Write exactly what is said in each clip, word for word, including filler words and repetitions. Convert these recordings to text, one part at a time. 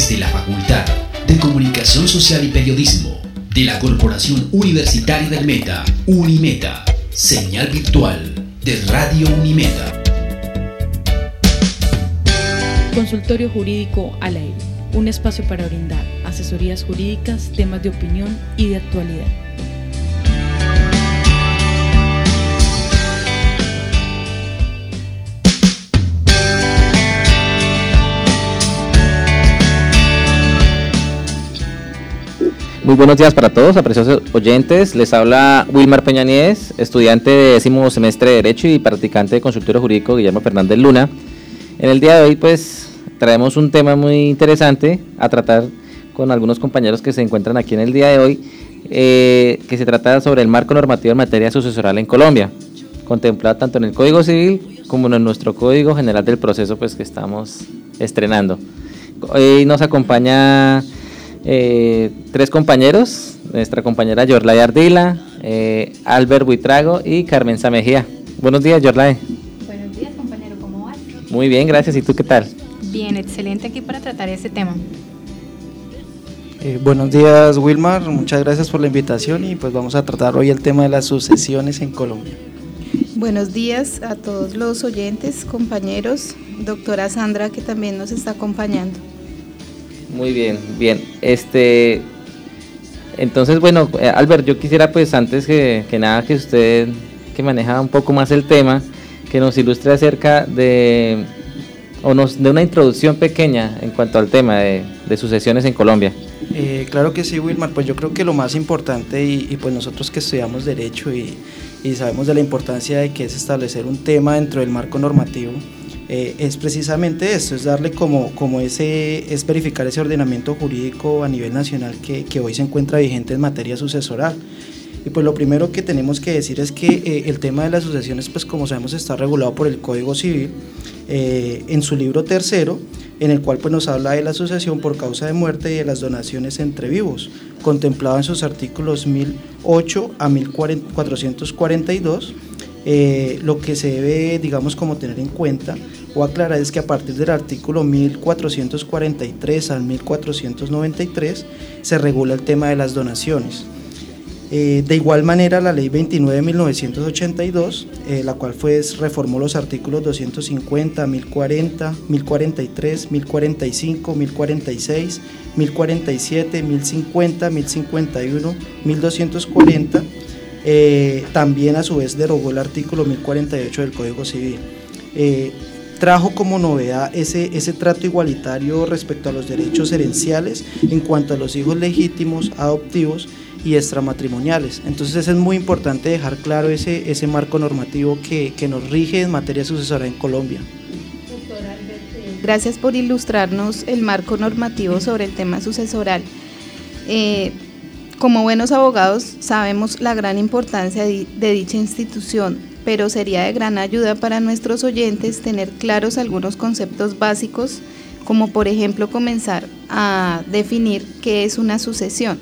desde la Facultad de Comunicación Social y Periodismo de la Corporación Universitaria del Meta, Unimeta, señal virtual de Radio Unimeta. Consultorio Jurídico al Aire, un espacio para brindar asesorías jurídicas, temas de opinión y de actualidad. Muy buenos días para todos, apreciados oyentes. Les habla Wilmar Peña Nieves, estudiante de décimo semestre de Derecho y practicante de Consultorio Jurídico Guillermo Fernández Luna. En el día de hoy, pues, traemos un tema muy interesante a tratar con algunos compañeros que se encuentran aquí en el día de hoy, eh, que se trata sobre el marco normativo en materia sucesoral en Colombia, contemplado tanto en el Código Civil como en nuestro Código General del Proceso, pues, que estamos estrenando. Hoy nos acompaña Eh, tres compañeros, nuestra compañera Yorlay Ardila, eh, Albert Buitrago y Carmen Samejía. Buenos días, Yorlay. Buenos días, compañero, ¿cómo vas? Muy bien, gracias. ¿Y tú qué tal? Bien, excelente aquí para tratar este tema. Eh, buenos días, Wilmar, muchas gracias por la invitación y pues vamos a tratar hoy el tema de las sucesiones en Colombia. Buenos días a todos los oyentes, compañeros, doctora Sandra que también nos está acompañando. Muy bien, bien. Este, entonces, bueno, Albert, yo quisiera pues antes que, que nada que usted, que maneja un poco más el tema, que nos ilustre acerca de, o nos dé una introducción pequeña en cuanto al tema de, de sucesiones en Colombia. Eh, claro que sí, Wilmar, pues yo creo que lo más importante y, y pues nosotros que estudiamos Derecho y, y sabemos de la importancia de que es establecer un tema dentro del marco normativo, Eh, es precisamente esto, es darle como, como ese, es verificar ese ordenamiento jurídico a nivel nacional que, que hoy se encuentra vigente en materia sucesoral. Y pues lo primero que tenemos que decir es que eh, el tema de las sucesiones, pues como sabemos, está regulado por el Código Civil eh, en su libro tercero, en el cual pues nos habla de la sucesión por causa de muerte y de las donaciones entre vivos, contemplado en sus artículos mil ocho a mil cuatrocientos cuarenta y dos. Eh, lo que se debe, digamos, como tener en cuenta o aclarar es que a partir del artículo mil cuatrocientos cuarenta y tres al mil cuatrocientos noventa y tres se regula el tema de las donaciones. Eh, de igual manera, la ley veintinueve de mil novecientos ochenta y dos, eh, la cual pues, reformó los artículos doscientos cincuenta, mil cuarenta, mil cuarenta y tres, mil cuarenta y cinco, mil cuarenta y seis, mil cuarenta y siete, mil cincuenta, mil cincuenta y uno, mil doscientos cuarenta. Eh, también a su vez derogó el artículo mil cuarenta y ocho del Código Civil. Eh, trajo como novedad ese, ese trato igualitario respecto a los derechos herenciales en cuanto a los hijos legítimos, adoptivos y extramatrimoniales. Entonces es muy importante dejar claro ese, ese marco normativo que, que nos rige en materia sucesoral en Colombia. Doctora Albert, gracias por ilustrarnos el marco normativo sobre el tema sucesoral. Eh, Como buenos abogados sabemos la gran importancia de, de dicha institución, pero sería de gran ayuda para nuestros oyentes tener claros algunos conceptos básicos, como por ejemplo comenzar a definir qué es una sucesión.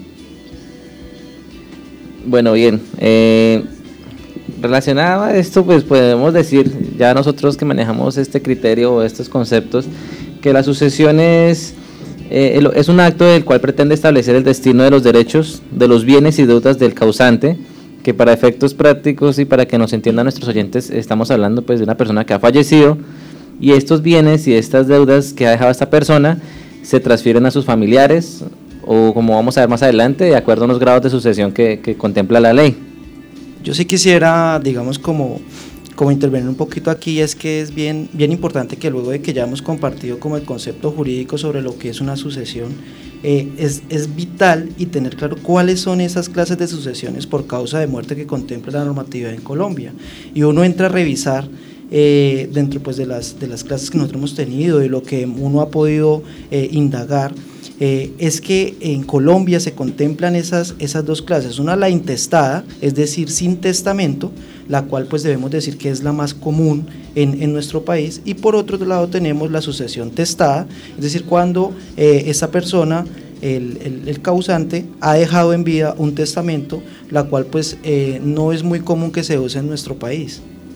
Bueno, bien, eh, relacionado a esto, pues podemos decir, ya nosotros que manejamos este criterio o estos conceptos, que la sucesión es... Eh, es un acto del cual pretende establecer el destino de los derechos, de los bienes y deudas del causante, que para efectos prácticos y para que nos entiendan nuestros oyentes, estamos hablando pues de una persona que ha fallecido y estos bienes y estas deudas que ha dejado esta persona se transfieren a sus familiares o, como vamos a ver más adelante, de acuerdo a unos grados de sucesión que, que contempla la ley. Yo sí quisiera, digamos, como... como intervenir un poquito aquí, es que es bien, bien importante que luego de que ya hemos compartido como el concepto jurídico sobre lo que es una sucesión, eh, es, es vital y tener claro cuáles son esas clases de sucesiones por causa de muerte que contempla la normatividad en Colombia. Y uno entra a revisar eh, dentro pues, de, las, de las clases que nosotros hemos tenido y lo que uno ha podido eh, indagar, Eh, es que en Colombia se contemplan esas, esas dos clases, una la intestada, es decir, sin testamento, la cual pues debemos decir que es la más común en, en nuestro país, y por otro lado tenemos la sucesión testada, es decir, cuando eh, esa persona, el, el, el causante, ha dejado en vida un testamento, la cual pues eh, no es muy común que se use en nuestro país.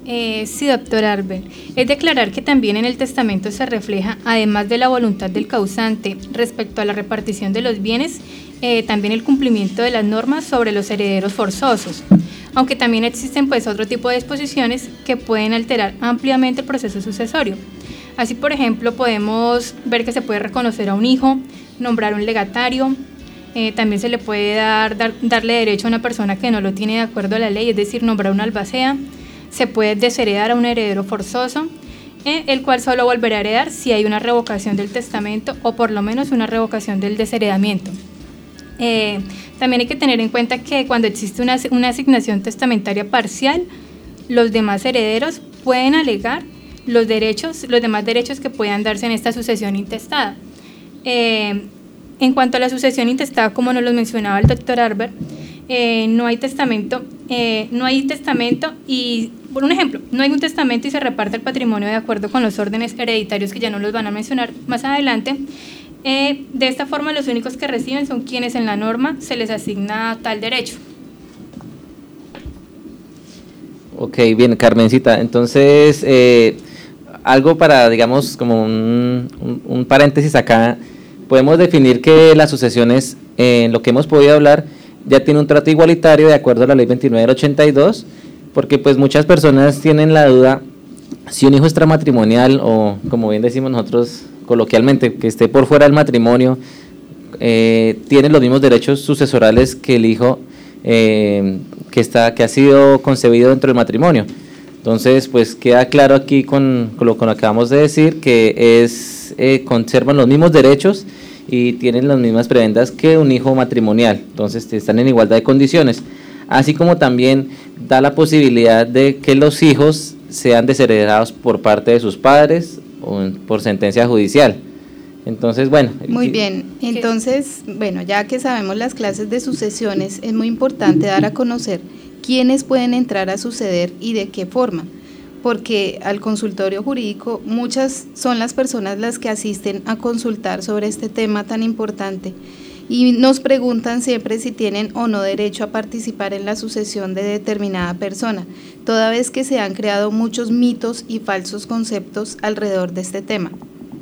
Eh, sí, doctor Arbel. Es declarar que también en el testamento se refleja, además de la voluntad del causante respecto a la repartición de los bienes, eh, también el cumplimiento de las normas sobre los herederos forzosos, aunque también existen pues otro tipo de disposiciones que pueden alterar ampliamente el proceso sucesorio. Así, por ejemplo, podemos ver que se puede reconocer a un hijo, nombrar un legatario, eh, también se le puede dar, dar, darle derecho a una persona que no lo tiene de acuerdo a la ley, es decir, nombrar un albacea. Se puede desheredar a un heredero forzoso, eh, el cual solo volverá a heredar si hay una revocación del testamento o por lo menos una revocación del desheredamiento. Eh, también hay que tener en cuenta que cuando existe una, una asignación testamentaria parcial, los demás herederos pueden alegar los derechos, los demás derechos que puedan darse en esta sucesión intestada. Eh, en cuanto a la sucesión intestada, como nos lo mencionaba el doctor Arbel, eh, no hay testamento, eh, no hay testamento y, por un ejemplo, no hay un testamento y se reparte el patrimonio de acuerdo con los órdenes hereditarios que ya no los van a mencionar más adelante. Eh, de esta forma, los únicos que reciben son quienes en la norma se les asigna tal derecho. Ok, bien, Carmencita. Entonces, eh, algo para, digamos, como un, un, un paréntesis acá, podemos definir que las sucesiones, eh, en lo que hemos podido hablar, ya tiene un trato igualitario de acuerdo a la ley veintinueve del ochenta y dos, porque pues muchas personas tienen la duda si un hijo extramatrimonial o, como bien decimos nosotros coloquialmente, que esté por fuera del matrimonio, eh, tiene los mismos derechos sucesorales que el hijo eh, que, está, que ha sido concebido dentro del matrimonio. Entonces, pues queda claro aquí con, con lo que acabamos de decir, que es eh, conservan los mismos derechos y tienen las mismas prebendas que un hijo matrimonial, entonces están en igualdad de condiciones, así como también da la posibilidad de que los hijos sean desheredados por parte de sus padres o por sentencia judicial. Entonces, bueno. Muy bien, entonces, bueno, ya que sabemos las clases de sucesiones, es muy importante dar a conocer quiénes pueden entrar a suceder y de qué forma, porque al consultorio jurídico muchas son las personas las que asisten a consultar sobre este tema tan importante y nos preguntan siempre si tienen o no derecho a participar en la sucesión de determinada persona, toda vez que se han creado muchos mitos y falsos conceptos alrededor de este tema.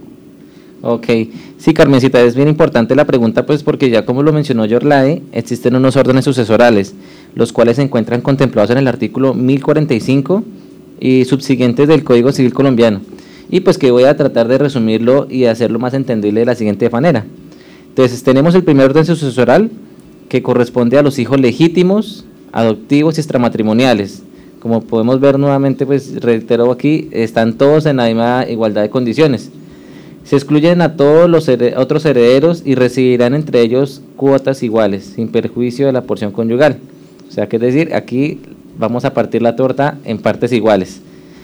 Ok, sí, Carmencita, es bien importante la pregunta, pues porque ya como lo mencionó Yorlae, existen unos órdenes sucesorales, los cuales se encuentran contemplados en el artículo mil cuarenta y cinco y subsiguientes del Código Civil colombiano, y pues que voy a tratar de resumirlo y hacerlo más entendible de la siguiente manera. Entonces tenemos el primer orden sucesoral, que corresponde a los hijos legítimos, adoptivos y extramatrimoniales. Como podemos ver nuevamente, pues reitero aquí, están todos en la misma igualdad de condiciones. Se excluyen a todos los hered- otros herederos y recibirán entre ellos cuotas iguales, sin perjuicio de la porción conyugal. O sea, que es decir, aquí vamos a partir la torta en partes iguales.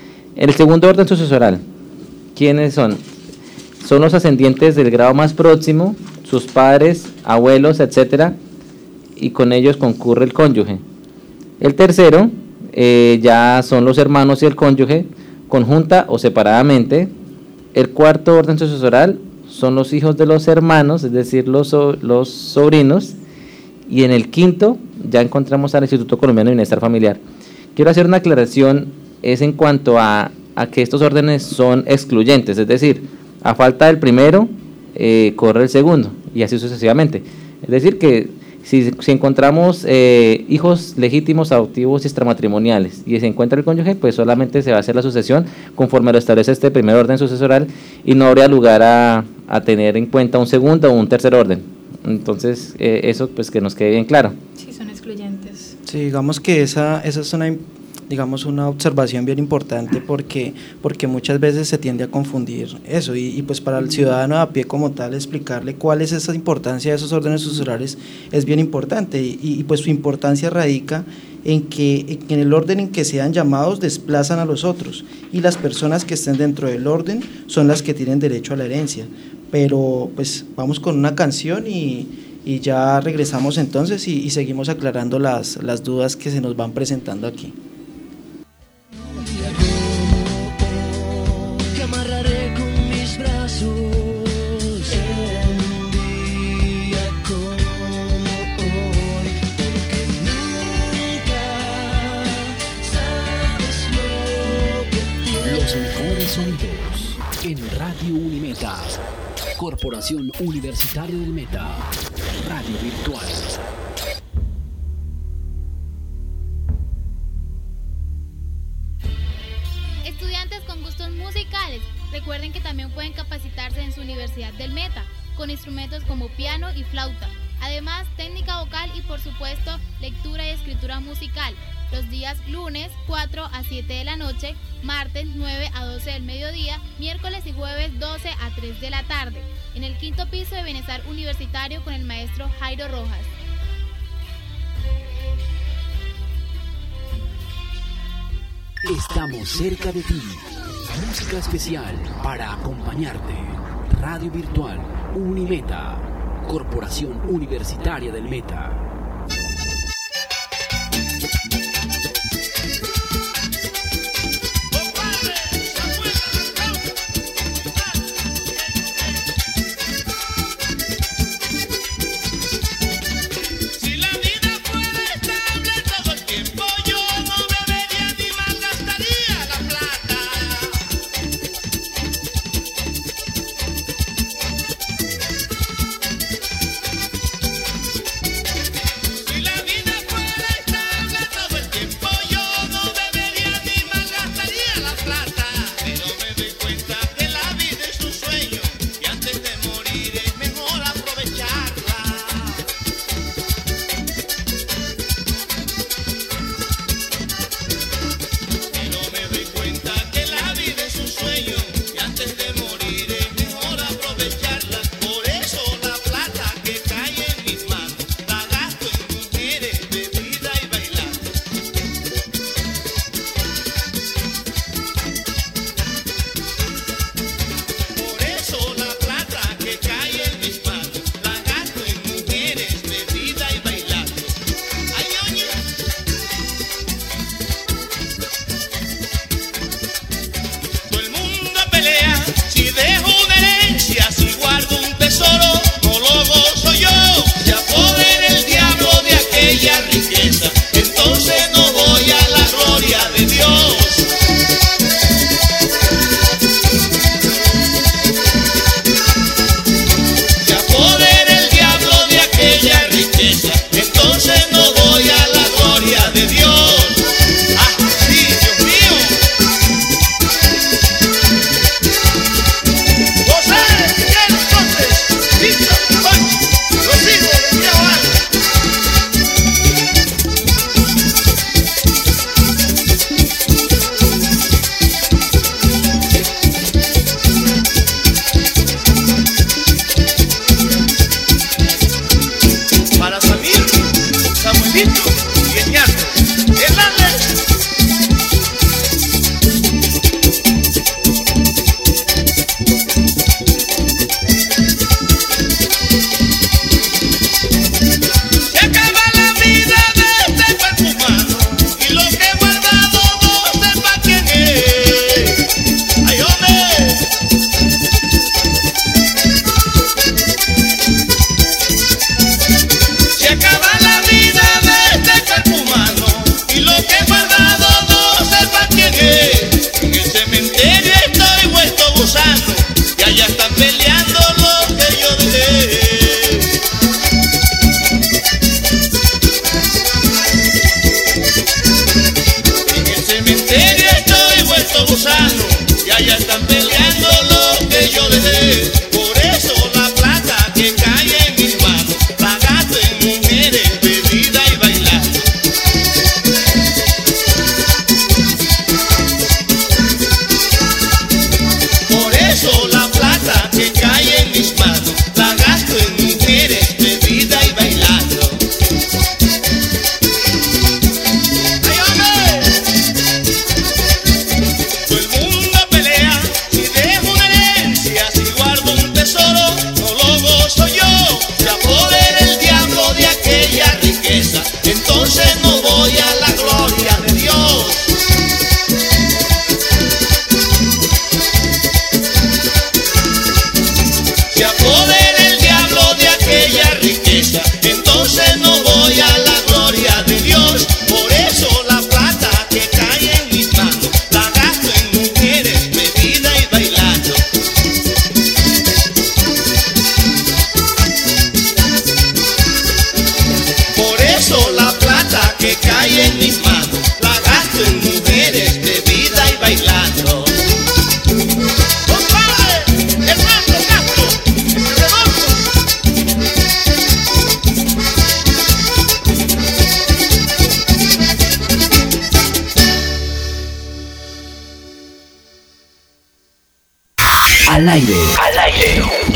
El segundo orden sucesoral, ¿quiénes son? Son los ascendientes del grado más próximo, sus padres, abuelos, etcétera, y con ellos concurre el cónyuge. El tercero, eh, ya son los hermanos y el cónyuge, conjunta o separadamente. El cuarto orden sucesoral son los hijos de los hermanos, es decir, los, so, los sobrinos, y en el quinto ya encontramos al Instituto Colombiano de Bienestar Familiar. Quiero hacer una aclaración, es en cuanto a, a que estos órdenes son excluyentes, es decir, a falta del primero, eh, corre el segundo, y así sucesivamente. Es decir, que si, si encontramos eh, hijos legítimos, adoptivos y extramatrimoniales, y se encuentra el cónyuge, pues solamente se va a hacer la sucesión conforme lo establece este primer orden sucesoral, y no habría lugar a, a tener en cuenta un segundo o un tercer orden. Entonces, eh, eso pues que nos quede bien claro. Sí, son excluyentes. Sí, digamos que esa, esa es una, digamos, una observación bien importante porque, porque muchas veces se tiende a confundir eso y, y pues para el ciudadano a pie como tal explicarle cuál es esa importancia de esos órdenes sucesorales es bien importante y, y pues su importancia radica en que en el orden en que sean llamados desplazan a los otros y las personas que estén dentro del orden son las que tienen derecho a la herencia. Pero pues vamos con una canción y, y ya regresamos entonces y, y seguimos aclarando las, las dudas que se nos van presentando aquí. Unimeta. Corporación Universitaria del Meta. Radio Virtual. Estudiantes con gustos musicales, recuerden que también pueden capacitarse en su Universidad del Meta, con instrumentos como piano y flauta. Además, técnica vocal y por supuesto, lectura y escritura musical. Los días lunes cuatro a siete de la noche, martes nueve a doce del mediodía, miércoles y jueves doce a tres de la tarde, en el quinto piso de Bienestar Universitario con el maestro Jairo Rojas. Estamos cerca de ti. Música especial para acompañarte. Radio Virtual Unimeta. Corporación Universitaria del Meta.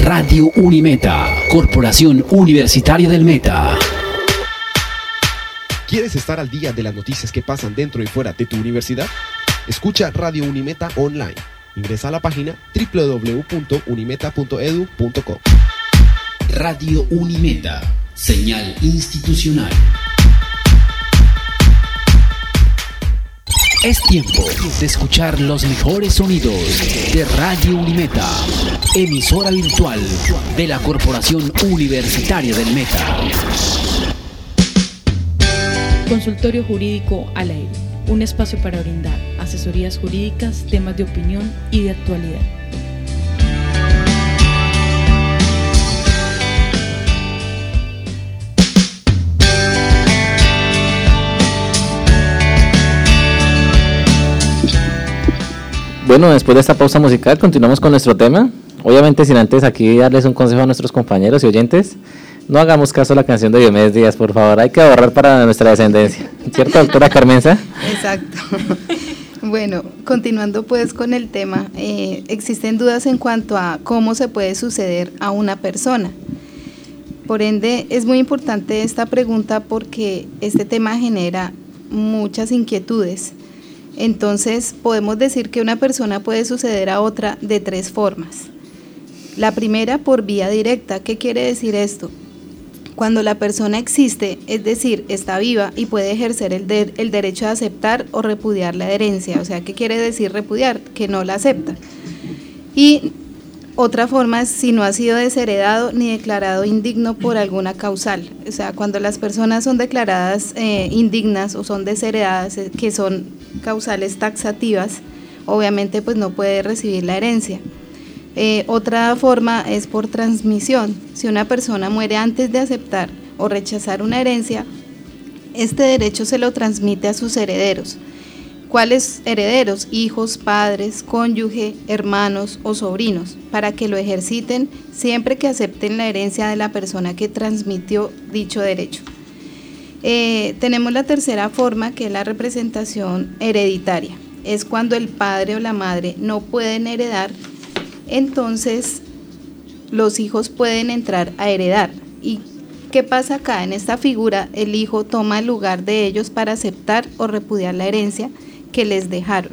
Radio Unimeta, Corporación Universitaria del Meta. ¿Quieres estar al día de las noticias que pasan dentro y fuera de tu universidad? Escucha Radio Unimeta online. Ingresa a la página doble u doble u doble u punto unimeta punto edu punto co. Radio Unimeta, señal institucional. Es tiempo de escuchar los mejores sonidos de Radio Unimeta, emisora virtual de la Corporación Universitaria del Meta. Consultorio Jurídico al Aire, un espacio para brindar asesorías jurídicas, temas de opinión y de actualidad. Bueno, después de esta pausa musical continuamos con nuestro tema. Obviamente sin antes aquí darles un consejo a nuestros compañeros y oyentes. No hagamos caso a la canción de Diomedes Díaz, por favor, hay que ahorrar para nuestra descendencia. ¿Cierto, doctora Carmenza? Exacto. Bueno, continuando pues con el tema, eh, existen dudas en cuanto a cómo se puede suceder a una persona. Por ende, es muy importante esta pregunta porque este tema genera muchas inquietudes. Entonces, podemos decir que una persona puede suceder a otra de tres formas. La primera, por vía directa. ¿Qué quiere decir esto? Cuando la persona existe, es decir, está viva y puede ejercer el, de, el derecho de aceptar o repudiar la herencia. O sea, ¿qué quiere decir repudiar? Que no la acepta. Y otra forma es si no ha sido desheredado ni declarado indigno por alguna causal. O sea, cuando las personas son declaradas eh, indignas o son desheredadas, eh, que son causales taxativas, obviamente pues no puede recibir la herencia. Eh, otra forma es por transmisión. Si una persona muere antes de aceptar o rechazar una herencia, este derecho se lo transmite a sus herederos. ¿Cuáles herederos? Hijos, padres, cónyuge, hermanos o sobrinos, para que lo ejerciten siempre que acepten la herencia de la persona que transmitió dicho derecho. Eh, tenemos la tercera forma, que es la representación hereditaria. Es cuando el padre o la madre no pueden heredar, entonces los hijos pueden entrar a heredar. ¿Y qué pasa acá? En esta figura, el hijo toma el lugar de ellos para aceptar o repudiar la herencia que les dejaron.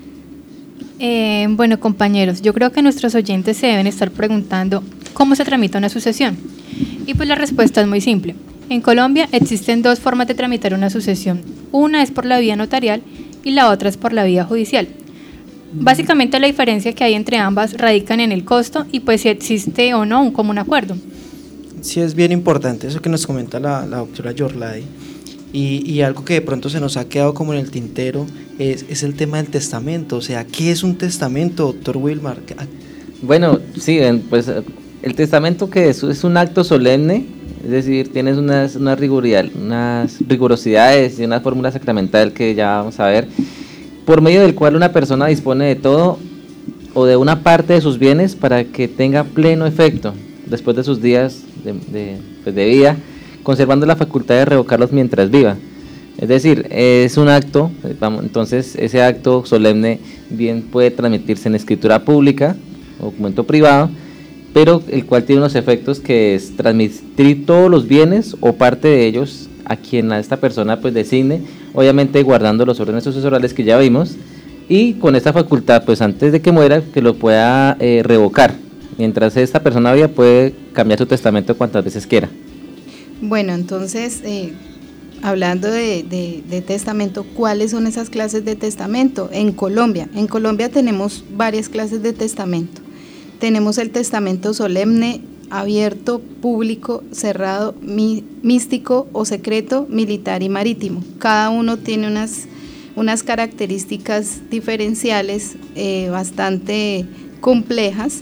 Eh, bueno, compañeros, yo creo que nuestros oyentes se deben estar preguntando ¿cómo se tramita una sucesión? Y pues la respuesta es muy simple. En Colombia existen dos formas de tramitar una sucesión. Una es por la vía notarial y la otra es por la vía judicial. Básicamente la diferencia que hay entre ambas radican en el costo y pues si existe o no un común acuerdo. Sí, es bien importante eso que nos comenta la, la doctora Yorlady. Y, y algo que de pronto se nos ha quedado como en el tintero es, es el tema del testamento. O sea, ¿qué es un testamento, doctor Wilmar? Bueno, sí, pues el testamento que es, es un acto solemne, es decir, tienes unas, unas, unas rigurosidades y una fórmula sacramental que ya vamos a ver, por medio del cual una persona dispone de todo o de una parte de sus bienes para que tenga pleno efecto después de sus días de, de, pues de vida, conservando la facultad de revocarlos mientras viva. Es decir, es un acto, vamos, entonces ese acto solemne bien puede transmitirse en escritura pública o documento privado, pero el cual tiene unos efectos que es transmitir todos los bienes o parte de ellos a quien a esta persona pues designe, obviamente guardando los órdenes sucesorales que ya vimos, y con esta facultad pues antes de que muera que lo pueda eh, revocar. Mientras esta persona viva puede cambiar su testamento cuantas veces quiera. Bueno, entonces, eh, hablando de, de, de testamento, ¿cuáles son esas clases de testamento? En Colombia, en Colombia tenemos varias clases de testamento. Tenemos el testamento solemne, abierto, público, cerrado, mi, místico o secreto, militar y marítimo. Cada uno tiene unas, unas características diferenciales eh, bastante complejas.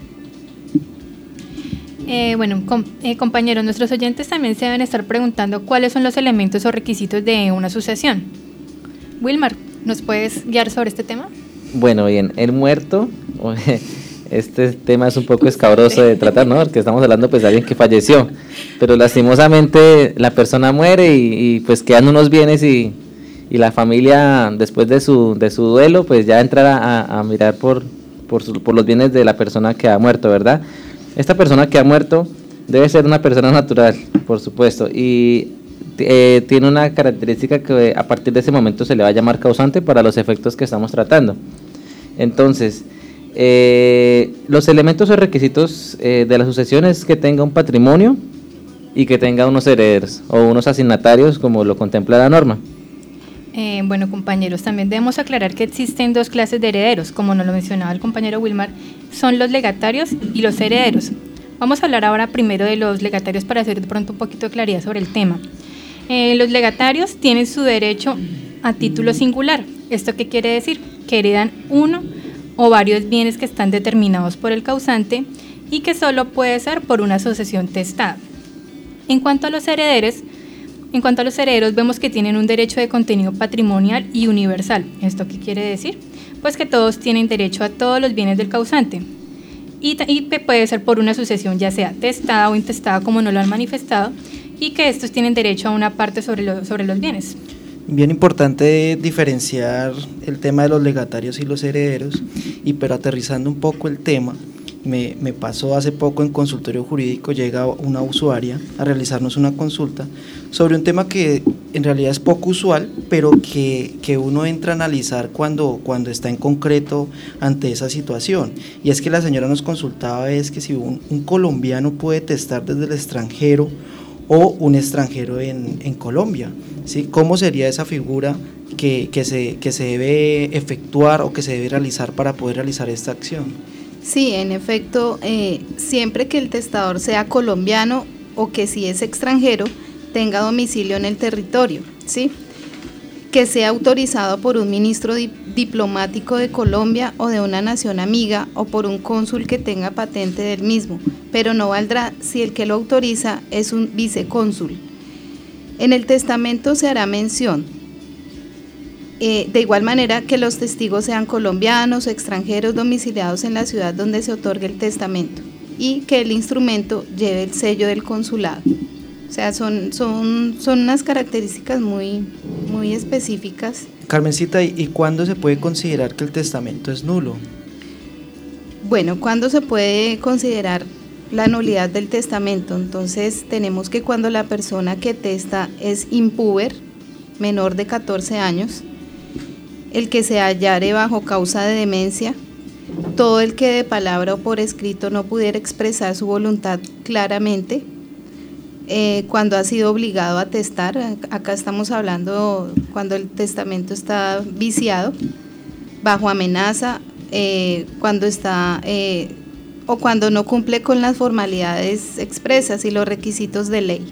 Eh, bueno, com, eh, compañeros, nuestros oyentes también se deben estar preguntando cuáles son los elementos o requisitos de una sucesión. Wilmar, ¿nos puedes guiar sobre este tema? Bueno, bien, el muerto, este tema es un poco escabroso de tratar, ¿no? Porque estamos hablando pues de alguien que falleció, pero lastimosamente la persona muere y, y pues quedan unos bienes y, y la familia después de su, de su duelo pues ya entra a, a mirar por, por, su, por los bienes de la persona que ha muerto, ¿verdad? Esta persona que ha muerto debe ser una persona natural, por supuesto, y eh, tiene una característica que a partir de ese momento se le va a llamar causante para los efectos que estamos tratando. Entonces, eh, los elementos o requisitos eh, de la sucesión es que tenga un patrimonio y que tenga unos herederos o unos asignatarios como lo contempla la norma. Eh, bueno, compañeros, también debemos aclarar que existen dos clases de herederos, como nos lo mencionaba el compañero Wilmar, son los legatarios y los herederos. Vamos a hablar ahora primero de los legatarios para hacer de pronto un poquito de claridad sobre el tema. Eh, los legatarios tienen su derecho a título singular. ¿Esto qué quiere decir? Que heredan uno o varios bienes que están determinados por el causante y que solo puede ser por una sucesión testada. En cuanto a los herederos, En cuanto a los herederos, vemos que tienen un derecho de contenido patrimonial y universal. ¿Esto qué quiere decir? Pues que todos tienen derecho a todos los bienes del causante y, y puede ser por una sucesión ya sea testada o intestada como no lo han manifestado, y que estos tienen derecho a una parte sobre, lo, sobre los bienes. Bien importante diferenciar el tema de los legatarios y los herederos, y pero aterrizando un poco el tema, Me, me pasó hace poco en consultorio jurídico, llega una usuaria a realizarnos una consulta sobre un tema que en realidad es poco usual, pero que, que uno entra a analizar cuando, cuando está en concreto ante esa situación, y es que la señora nos consultaba es que si un, un colombiano puede testar desde el extranjero o un extranjero en, en Colombia, ¿sí? ¿Cómo sería esa figura que, que, se, que se debe efectuar o que se debe realizar para poder realizar esta acción? Sí, en efecto, eh, siempre que el testador sea colombiano o que si es extranjero tenga domicilio en el territorio, ¿sí? Que sea autorizado por un ministro di- diplomático de Colombia o de una nación amiga o por un cónsul que tenga patente del mismo, pero no valdrá si el que lo autoriza es un vicecónsul. En el testamento se hará mención Eh, de igual manera que los testigos sean colombianos o extranjeros domiciliados en la ciudad donde se otorgue el testamento y que el instrumento lleve el sello del consulado. O sea, son, son, son unas características muy, muy específicas. Carmencita, ¿y, ¿y cuándo se puede considerar que el testamento es nulo? Bueno, ¿cuándo se puede considerar la nulidad del testamento? Entonces tenemos que cuando la persona que testa es impúber, menor de catorce años, el que se hallare bajo causa de demencia, todo el que de palabra o por escrito no pudiera expresar su voluntad claramente, eh, cuando ha sido obligado a testar, acá estamos hablando cuando el testamento está viciado, bajo amenaza, eh, cuando está eh, o cuando no cumple con las formalidades expresas y los requisitos de ley.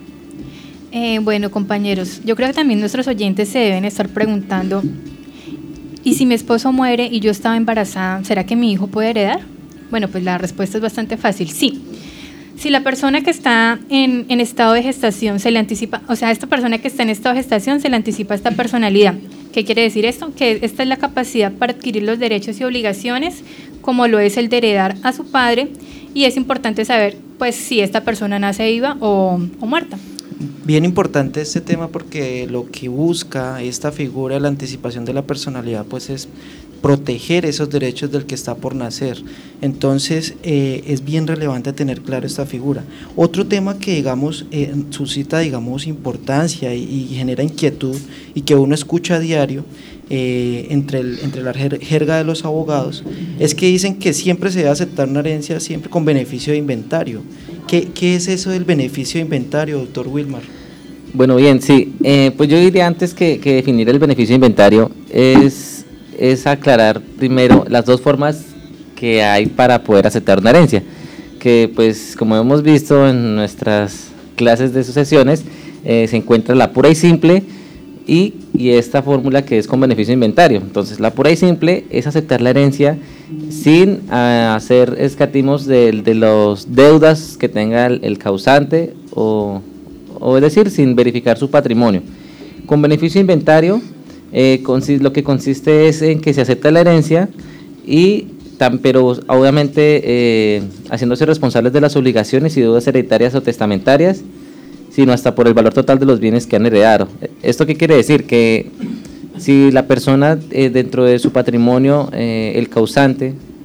Eh, bueno, compañeros, yo creo que también nuestros oyentes se deben estar preguntando, ¿y si mi esposo muere y yo estaba embarazada, será que mi hijo puede heredar? Bueno, pues la respuesta es bastante fácil, sí. Si la persona que está en, en estado de gestación se le anticipa, o sea, esta persona que está en estado de gestación se le anticipa esta personalidad. ¿Qué quiere decir esto? Que esta es la capacidad para adquirir los derechos y obligaciones, como lo es el de heredar a su padre, y es importante saber, pues, si esta persona nace viva o, o muerta. Bien importante este tema porque lo que busca esta figura de la anticipación de la personalidad pues es proteger esos derechos del que está por nacer. Entonces eh, es bien relevante tener claro esta figura. Otro tema que digamos eh, suscita digamos importancia y, y genera inquietud y que uno escucha a diario eh, entre, el, entre la jerga de los abogados es que dicen que siempre se debe aceptar una herencia siempre con beneficio de inventario. ¿Qué, ¿Qué es eso del beneficio de inventario, doctor Wilmar? Bueno, bien, sí, eh, pues yo diría antes que, que definir el beneficio de inventario es, es aclarar primero las dos formas que hay para poder aceptar una herencia, que pues como hemos visto en nuestras clases de sucesiones, eh, se encuentra la pura y simple y, y esta fórmula que es con beneficio de inventario. Entonces la pura y simple es aceptar la herencia sin uh, hacer escatimos de, de las deudas que tenga el, el causante o, o es decir, sin verificar su patrimonio. Con beneficio de inventario eh, consiste, lo que consiste es en que se acepta la herencia y tan, pero obviamente eh, haciéndose responsables de las obligaciones y deudas hereditarias o testamentarias, sino hasta por el valor total de los bienes que han heredado. ¿Esto qué quiere decir? Que si la persona eh, dentro de su patrimonio, eh, el causante,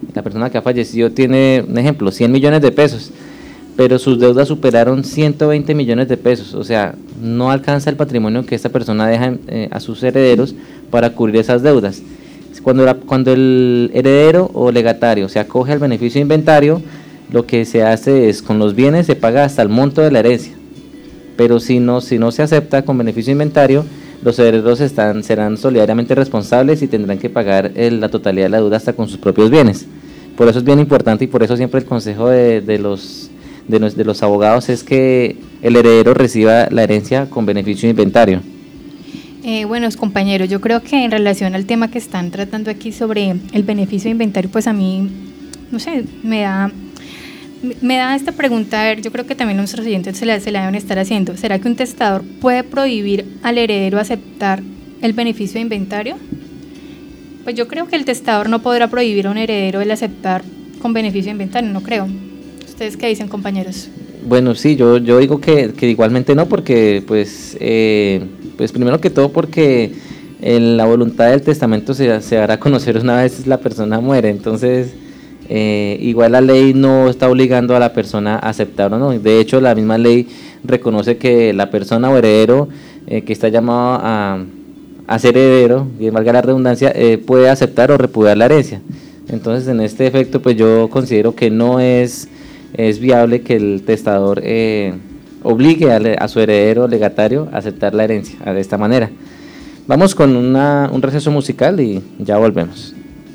la persona que ha fallecido tiene, un ejemplo, cien millones de pesos, pero sus deudas superaron ciento veinte millones de pesos, o sea, no alcanza el patrimonio que esta persona deja eh, a sus herederos para cubrir esas deudas. Cuando, la, cuando el heredero o legatario se acoge al beneficio de inventario, lo que se hace es, con los bienes se paga hasta el monto de la herencia, pero si no, si no se acepta con beneficio de inventario, los herederos están, serán solidariamente responsables y tendrán que pagar el, la totalidad de la deuda hasta con sus propios bienes. Por eso es bien importante y por eso siempre el consejo de, de, los, de, los, de los abogados es que el heredero reciba la herencia con beneficio de inventario. Eh, buenos compañeros, yo creo que en relación al tema que están tratando aquí sobre el beneficio de inventario, pues a mí, no sé, me da... Me da esta pregunta, a ver, yo creo que también nuestros oyentes se la, se la deben estar haciendo. ¿Será que un testador puede prohibir al heredero aceptar el beneficio de inventario? Pues yo creo que el testador no podrá prohibir a un heredero el aceptar con beneficio de inventario, no creo. ¿Ustedes qué dicen, compañeros? Bueno, sí, yo, yo digo que, que igualmente no, porque pues, eh, pues primero que todo porque en la voluntad del testamento se, se hará conocer una vez la persona muere, entonces... Eh, igual la ley no está obligando a la persona a aceptar o no. De hecho, la misma ley reconoce que la persona o heredero eh, que está llamado a, a ser heredero, y valga la redundancia, eh, puede aceptar o repudiar la herencia. Entonces, en este efecto, pues yo considero que no es, es viable que el testador eh, obligue a, a su heredero legatario a aceptar la herencia de esta manera. Vamos con una, un receso musical y ya volvemos.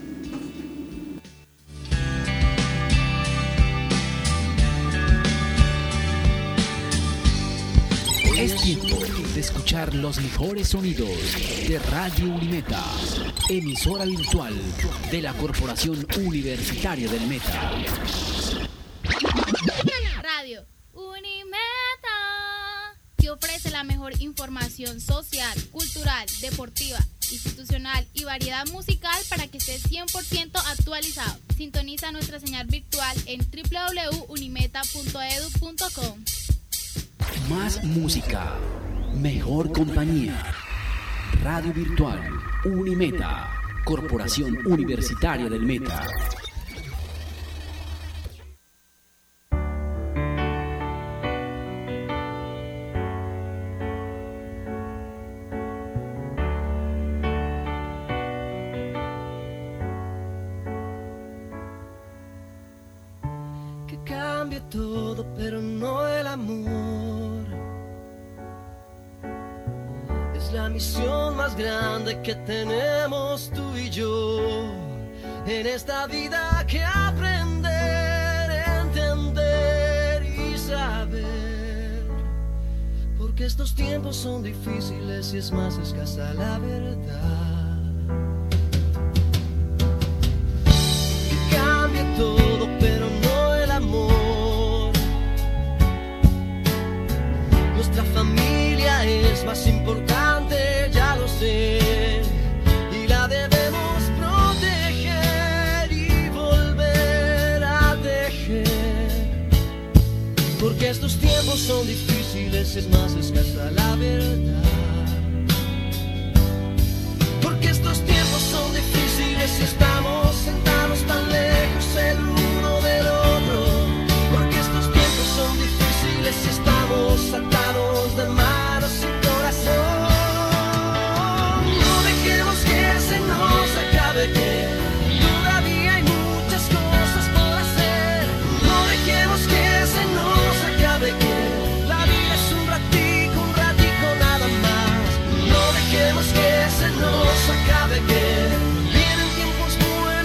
Es tiempo de escuchar los mejores sonidos de Radio Unimeta, emisora virtual de la Corporación Universitaria del Meta. Radio Unimeta te ofrece la mejor información social, cultural, deportiva, institucional y variedad musical para que estés cien por ciento actualizado. Sintoniza nuestra señal virtual en doble u doble u doble u punto unimeta punto e d u punto com. Más música, mejor compañía. Radio Virtual Unimeta, Corporación Universitaria del Meta. Que cambie todo, pero no el amor. La misión más grande que tenemos tú y yo en esta vida, que aprender, entender y saber, porque estos tiempos son difíciles y es más escasa la verdad. Que cambie todo, pero no el amor. Nuestra familia es más importante, ya lo sé, y la debemos proteger y volver a tejer, porque estos tiempos son difíciles, es más escasa la verdad. Porque estos tiempos son difíciles y estamos sentados tan lejos el uno del otro. Porque estos tiempos son difíciles y estamos atados de manos y corazón. Que todavía hay muchas cosas por hacer. No dejemos que se nos acabe, que la vida es un ratico, un ratico nada más. No dejemos que se nos acabe, que vienen tiempos buenos.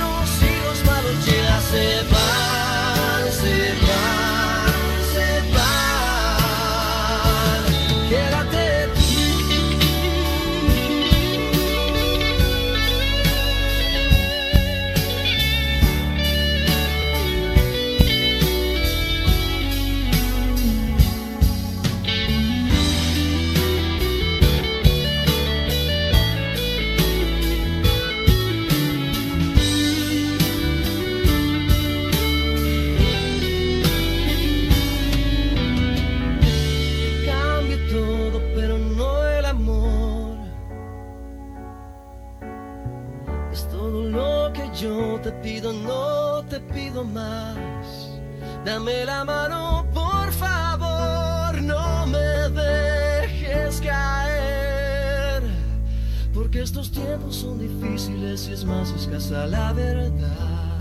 tiempos son difíciles y es más escasa la verdad.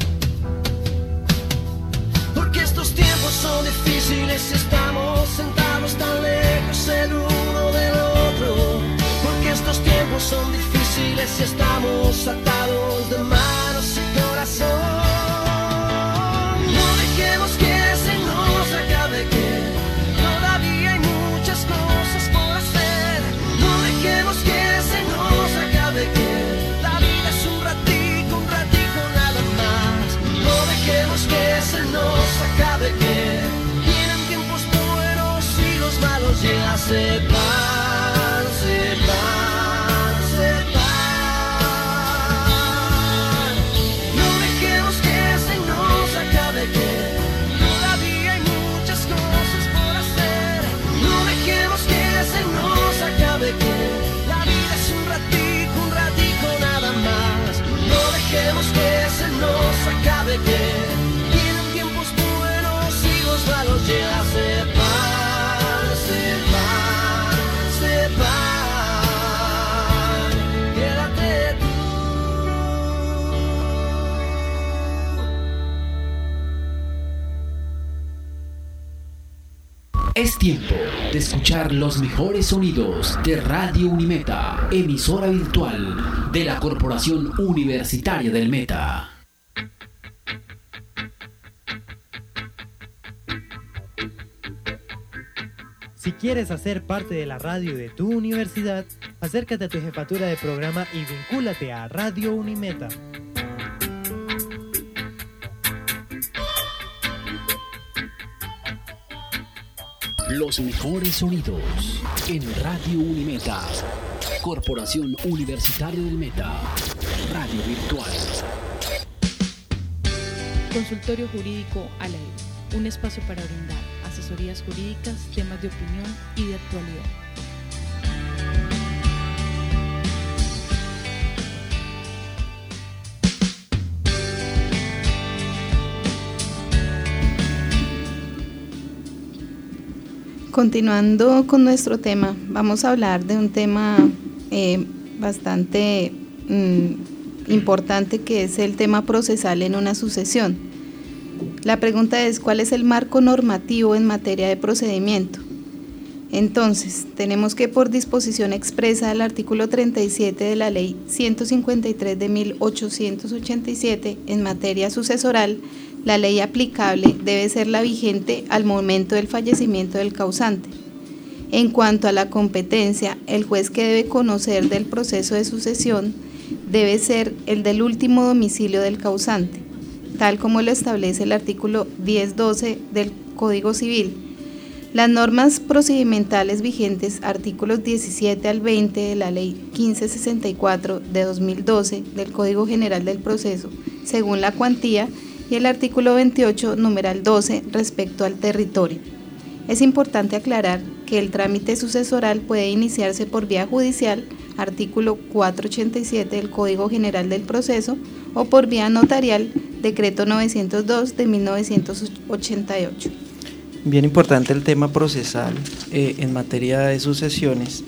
Porque estos tiempos son difíciles y estamos sentados tan lejos el uno del otro. Porque estos tiempos son difíciles y estamos atados de manos y corazón. No dejemos que se nos acabe, que todavía hay muchas cosas por hacer. No dejemos que se nos acabe, que la vida es un ratico, un ratico nada más. No dejemos que se nos acabe, que vienen tiempos buenos y los malos ya se van, se van, se van. No dejemos que se nos acabe, que todavía hay muchas cosas por hacer. No dejemos que se nos acabe, que la vida es un ratico, un ratico nada más. No dejemos que se nos acabe, que vienen tiempos buenos y los malos ya se van, se van, se van. Quédate tú. Es tiempo de escuchar los mejores sonidos de Radio Unimeta, emisora virtual de la Corporación Universitaria del Meta. Si quieres hacer parte de la radio de tu universidad, acércate a tu jefatura de programa y vincúlate a Radio Unimeta. Los mejores sonidos en Radio Unimeta, Corporación Universitaria del Meta, radio virtual. Consultorio Jurídico al Aire, un espacio para brindar asesorías jurídicas, temas de opinión y de actualidad. Continuando con nuestro tema, vamos a hablar de un tema eh, bastante mm, importante, que es el tema procesal en una sucesión. La pregunta es, ¿cuál es el marco normativo en materia de procedimiento? Entonces, tenemos que por disposición expresa del artículo treinta y siete de la Ley ciento cincuenta y tres de mil ochocientos ochenta y siete en materia sucesoral, la ley aplicable debe ser la vigente al momento del fallecimiento del causante. En cuanto a la competencia, el juez que debe conocer del proceso de sucesión debe ser el del último domicilio del causante, tal como lo establece el artículo diez doce del Código Civil. Las normas procedimentales vigentes, artículos diecisiete al veinte de la Ley quince sesenta y cuatro de dos mil doce del Código General del Proceso, según la cuantía, y el artículo veintiocho, numeral doce, respecto al territorio. Es importante aclarar que el trámite sucesoral puede iniciarse por vía judicial, artículo cuatrocientos ochenta y siete del Código General del Proceso, o por vía notarial, decreto novecientos dos de mil novecientos ochenta y ocho. Bien importante el tema procesal eh, en materia de sucesiones,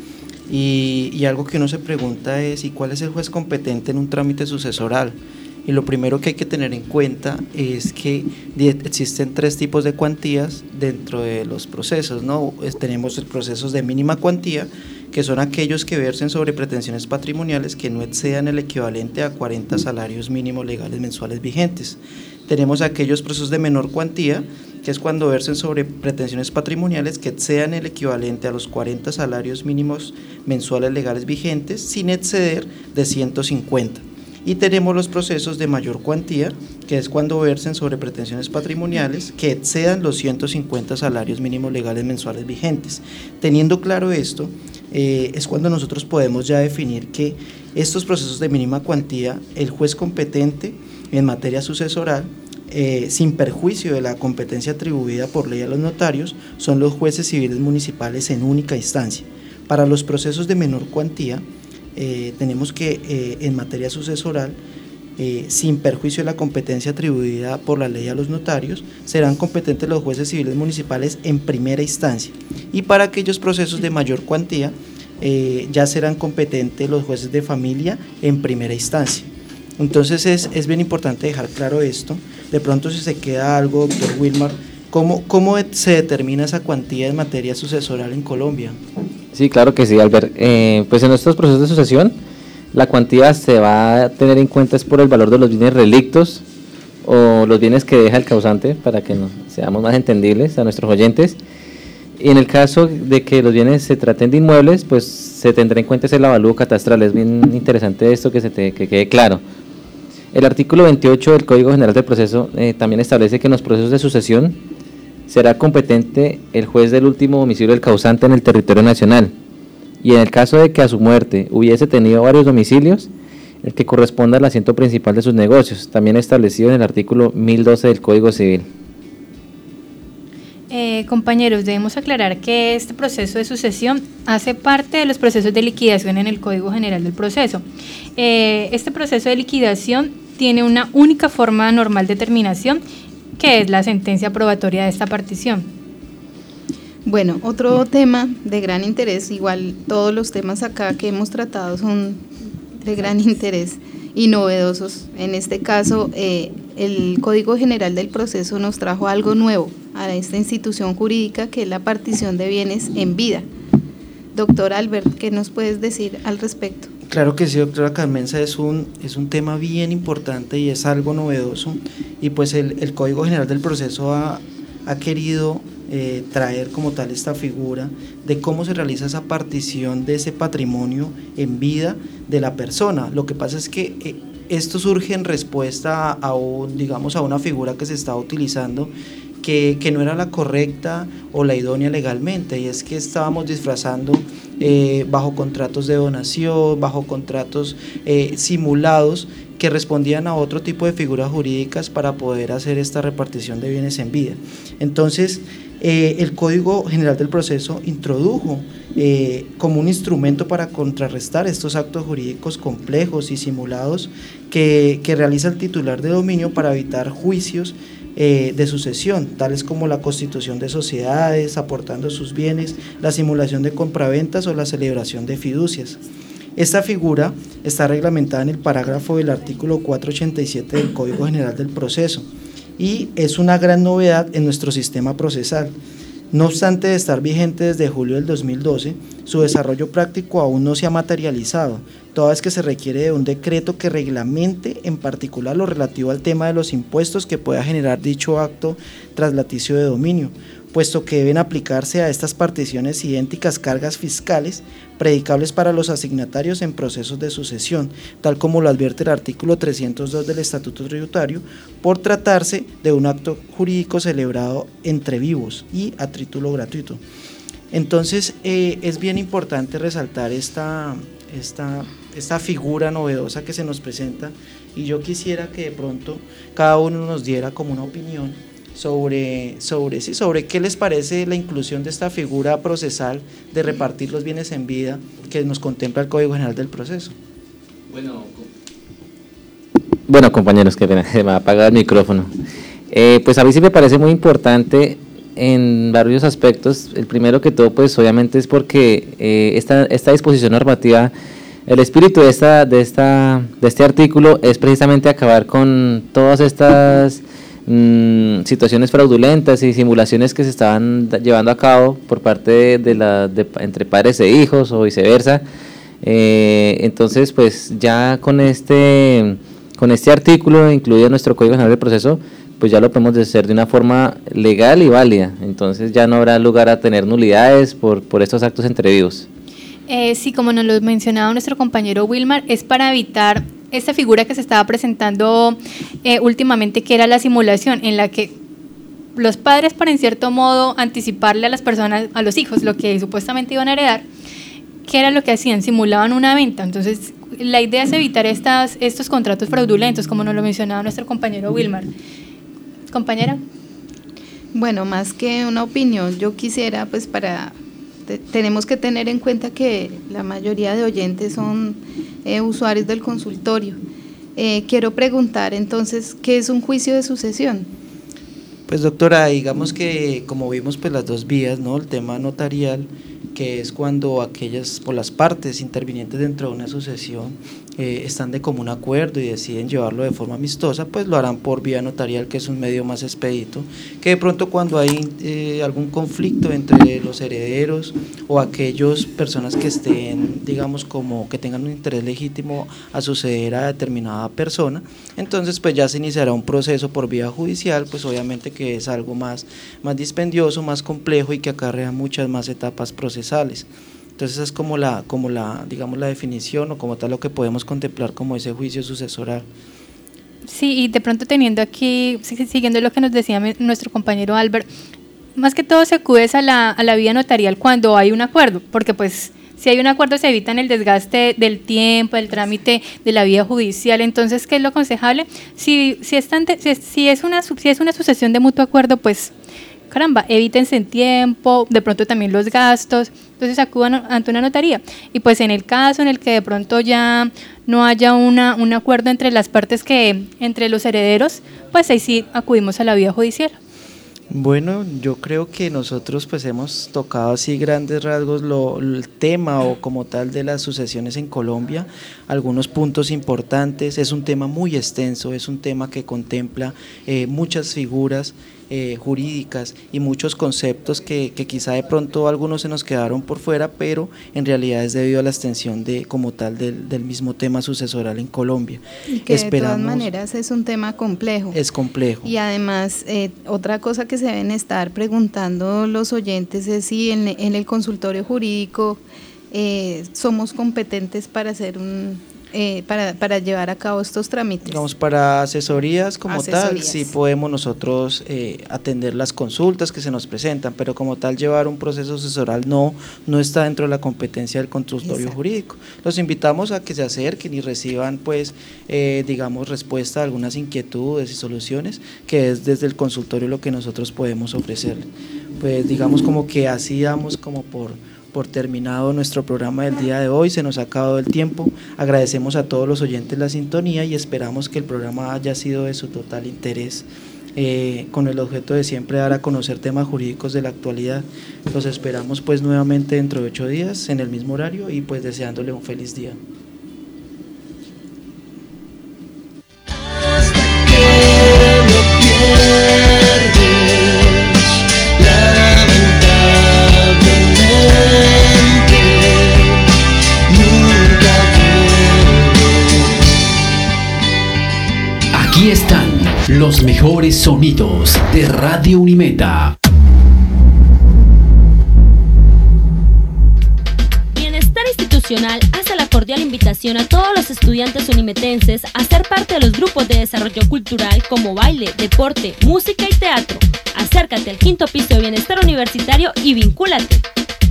y, y algo que uno se pregunta es, ¿y cuál es el juez competente en un trámite sucesoral? Y lo primero que hay que tener en cuenta es que existen tres tipos de cuantías dentro de los procesos, ¿no? Tenemos los procesos de mínima cuantía, que son aquellos que versen sobre pretensiones patrimoniales que no excedan el equivalente a cuarenta salarios mínimos legales mensuales vigentes. Tenemos aquellos procesos de menor cuantía, que es cuando versen sobre pretensiones patrimoniales que excedan el equivalente a los cuarenta salarios mínimos mensuales legales vigentes, sin exceder de ciento cincuenta. Y tenemos los procesos de mayor cuantía, que es cuando versen sobre pretensiones patrimoniales que excedan los ciento cincuenta salarios mínimos legales mensuales vigentes. Teniendo claro esto, eh, es cuando nosotros podemos ya definir que estos procesos de mínima cuantía, el juez competente en materia sucesoral, eh, sin perjuicio de la competencia atribuida por ley a los notarios, son los jueces civiles municipales en única instancia. Para los procesos de menor cuantía, Eh, tenemos que eh, en materia sucesoral, eh, sin perjuicio de la competencia atribuida por la ley a los notarios, serán competentes los jueces civiles municipales en primera instancia, y para aquellos procesos de mayor cuantía eh, ya serán competentes los jueces de familia en primera instancia. Entonces es, es bien importante dejar claro esto. De pronto, si se queda algo, doctor Wilmar, ¿cómo, cómo se determina esa cuantía en materia sucesoral en Colombia? Sí, claro que sí, Albert. Eh, pues en estos procesos de sucesión, la cuantía se va a tener en cuenta es por el valor de los bienes relictos o los bienes que deja el causante, para que nos seamos más entendibles a nuestros oyentes. Y en el caso de que los bienes se traten de inmuebles, pues se tendrá en cuenta ese avalúo catastral. Es bien interesante esto, que se te, que quede claro. El artículo veintiocho del Código General del Proceso eh, también establece que en los procesos de sucesión será competente el juez del último domicilio del causante en el territorio nacional, y en el caso de que a su muerte hubiese tenido varios domicilios, el que corresponda al asiento principal de sus negocios, también establecido en el artículo mil doce del Código Civil. Eh, compañeros, debemos aclarar que este proceso de sucesión hace parte de los procesos de liquidación en el Código General del Proceso. Eh, este proceso de liquidación tiene una única forma normal de terminación, que es la sentencia probatoria de esta partición. Bueno, otro tema de gran interés, igual todos los temas acá que hemos tratado son de gran interés y novedosos. En este caso, eh, el Código General del Proceso nos trajo algo nuevo a esta institución jurídica, que es la partición de bienes en vida. Doctor Albert, ¿qué nos puedes decir al respecto? Claro que sí, doctora Carmenza, es un, es un tema bien importante y es algo novedoso, y pues el, el Código General del Proceso ha, ha querido eh, traer como tal esta figura de cómo se realiza esa partición de ese patrimonio en vida de la persona. Lo que pasa es que eh, esto surge en respuesta a, a un, digamos, a una figura que se estaba utilizando Que, que no era la correcta o la idónea legalmente, y es que estábamos disfrazando eh, bajo contratos de donación, bajo contratos eh, simulados que respondían a otro tipo de figuras jurídicas para poder hacer esta repartición de bienes en vida. Entonces, eh, el Código General del Proceso introdujo eh, como un instrumento para contrarrestar estos actos jurídicos complejos y simulados que, que realiza el titular de dominio para evitar juicios Eh, de sucesión, tales como la constitución de sociedades, aportando sus bienes, la simulación de compraventas o la celebración de fiducias. Esta figura está reglamentada en el parágrafo del artículo cuatrocientos ochenta y siete del Código General del Proceso y es una gran novedad en nuestro sistema procesal. No obstante de estar vigente desde julio del dos mil doce, su desarrollo práctico aún no se ha materializado, toda vez que se requiere de un decreto que reglamente en particular lo relativo al tema de los impuestos que pueda generar dicho acto traslaticio de dominio, puesto que deben aplicarse a estas particiones idénticas cargas fiscales predicables para los asignatarios en procesos de sucesión, tal como lo advierte el artículo trescientos dos del Estatuto Tributario, por tratarse de un acto jurídico celebrado entre vivos y a título gratuito. Entonces, eh, es bien importante resaltar esta, esta, esta figura novedosa que se nos presenta, y yo quisiera que de pronto cada uno nos diera como una opinión sobre, sobre, sí, sobre qué les parece la inclusión de esta figura procesal de repartir los bienes en vida que nos contempla el Código General del Proceso. Bueno, bueno compañeros, qué pena, se me ha apagado el micrófono. Eh, pues a mí sí me parece muy importante en varios aspectos. El primero que todo, pues obviamente es porque eh, esta, esta disposición normativa, el espíritu de esta, de esta, de este artículo es precisamente acabar con todas estas mmm, situaciones fraudulentas y simulaciones que se estaban llevando a cabo por parte de, de la, de, entre padres e hijos o viceversa. Eh, entonces, pues ya con este, con este artículo incluido en nuestro Código General del Proceso, pues ya lo podemos hacer de una forma legal y válida. Entonces ya no habrá lugar a tener nulidades por, por estos actos entre vivos. Eh, sí, como nos lo mencionaba nuestro compañero Wilmar, es para evitar esta figura que se estaba presentando eh, últimamente, que era la simulación, en la que los padres, para en cierto modo anticiparle a las personas, a los hijos, lo que supuestamente iban a heredar, ¿qué era lo que hacían? Simulaban una venta. Entonces, la idea es evitar estas, estos contratos fraudulentos, como nos lo mencionaba nuestro compañero Wilmar. Compañera. Bueno, más que una opinión, yo quisiera, pues para, te, tenemos que tener en cuenta que la mayoría de oyentes son eh, usuarios del consultorio. Eh, quiero preguntar entonces, ¿qué es un juicio de sucesión? Pues doctora, digamos que como vimos pues las dos vías, ¿no? El tema notarial, que es cuando aquellas, por las partes intervinientes dentro de una sucesión eh, están de común acuerdo y deciden llevarlo de forma amistosa, pues lo harán por vía notarial, que es un medio más expedito, que de pronto cuando hay eh, algún conflicto entre los herederos o aquellas personas que estén, digamos, como que tengan un interés legítimo a suceder a determinada persona, entonces pues ya se iniciará un proceso por vía judicial, pues obviamente que es algo más, más dispendioso, más complejo y que acarrea muchas más etapas procesales. Entonces esa es como la, como la, digamos, la definición o como tal lo que podemos contemplar como ese juicio sucesoral. Sí, y de pronto teniendo aquí, siguiendo lo que nos decía nuestro compañero Albert, más que todo se acude a la, a la vía notarial cuando hay un acuerdo, porque pues si hay un acuerdo se evitan el desgaste del tiempo, el trámite de la vía judicial. Entonces, ¿qué es lo aconsejable? Si, si, es, tan, si, si, es una, si es una sucesión de mutuo acuerdo, pues caramba, evítense en tiempo, de pronto también los gastos, entonces acudan ante una notaría. Y pues en el caso en el que de pronto ya no haya una, un acuerdo entre las partes, que entre los herederos, pues ahí sí acudimos a la vía judicial. Bueno, yo creo que nosotros pues hemos tocado así grandes rasgos lo, el tema o como tal de las sucesiones en Colombia, algunos puntos importantes. Es un tema muy extenso, es un tema que contempla eh, muchas figuras eh, jurídicas y muchos conceptos que, que quizá de pronto algunos se nos quedaron por fuera, pero en realidad es debido a la extensión de como tal del, del mismo tema sucesoral en Colombia. Y que Esperamos, de todas maneras es un tema complejo. Es complejo. Y además eh, otra cosa que se deben estar preguntando los oyentes es si en, en el consultorio jurídico eh, somos competentes para hacer un eh, para, para llevar a cabo estos trámites. Digamos, para asesorías como asesorías. tal, sí podemos nosotros eh, atender las consultas que se nos presentan, pero como tal llevar un proceso asesoral no, no está dentro de la competencia del consultorio Exacto. jurídico. Los invitamos a que se acerquen y reciban pues eh, digamos respuesta a algunas inquietudes y soluciones, que es desde el consultorio lo que nosotros podemos ofrecerle. Pues digamos como que así damos como por por terminado nuestro programa del día de hoy, se nos ha acabado el tiempo. Agradecemos a todos los oyentes la sintonía y esperamos que el programa haya sido de su total interés, eh, con el objeto de siempre dar a conocer temas jurídicos de la actualidad. Los esperamos pues nuevamente dentro de ocho días en el mismo horario y pues deseándole un feliz día. Aquí están los mejores sonidos de Radio Unimeta. Bienestar Institucional hace la cordial invitación a todos los estudiantes unimetenses a ser parte de los grupos de desarrollo cultural como baile, deporte, música y teatro. Acércate al quinto piso de Bienestar Universitario y vincúlate.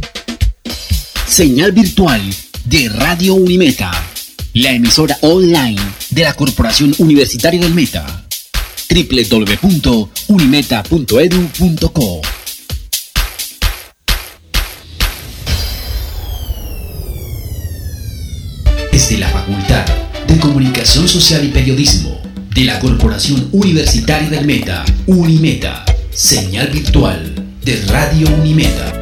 Señal virtual de Radio Unimeta, la emisora online de la Corporación Universitaria del Meta. doble u doble u doble u punto unimeta punto edu punto co. Desde la Facultad de Comunicación Social y Periodismo de la Corporación Universitaria del Meta, Unimeta, señal virtual de Radio Unimeta.